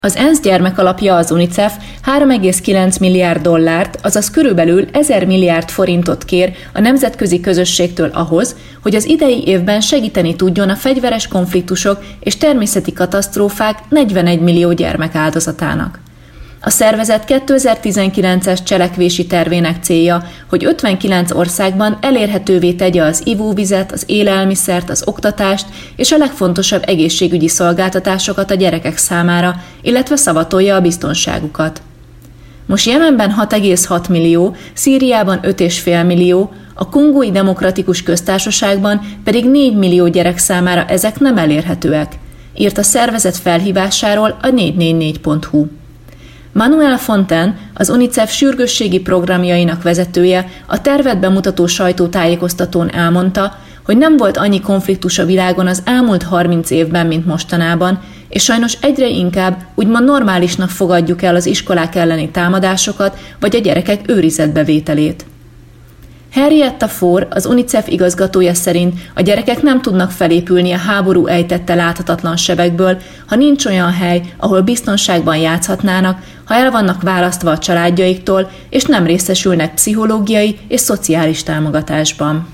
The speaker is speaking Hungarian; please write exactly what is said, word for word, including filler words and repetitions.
Az ENSZ gyermekalapja, az UNICEF három egész kilenc milliárd dollárt, azaz körülbelül ezer milliárd forintot kér a nemzetközi közösségtől ahhoz, hogy az idei évben segíteni tudjon a fegyveres konfliktusok és természeti katasztrófák negyvenegy millió gyermek áldozatának. A szervezet kétezer-tizenkilences cselekvési tervének célja, hogy ötvenkilenc országban elérhetővé tegye az ivóvizet, az élelmiszert, az oktatást és a legfontosabb egészségügyi szolgáltatásokat a gyerekek számára, illetve szavatolja a biztonságukat. Most Jemenben hat egész hat millió, Szíriában öt egész öt millió, a Kongói Demokratikus Köztársaságban pedig négy millió gyerek számára ezek nem elérhetőek, írt a szervezet felhívásáról a négy négy négy pont hu. Manuel Fontaine, az UNICEF sürgősségi programjainak vezetője, a tervet bemutató sajtótájékoztatón elmondta, hogy nem volt annyi konfliktus a világon az elmúlt harminc évben, mint mostanában, és sajnos egyre inkább úgymond normálisnak fogadjuk el az iskolák elleni támadásokat vagy a gyerekek őrizetbevételét. Henrietta Fore, az UNICEF igazgatója szerint a gyerekek nem tudnak felépülni a háború ejtette láthatatlan sebekből, ha nincs olyan hely, ahol biztonságban játszhatnának, ha el vannak választva a családjaiktól, és nem részesülnek pszichológiai és szociális támogatásban.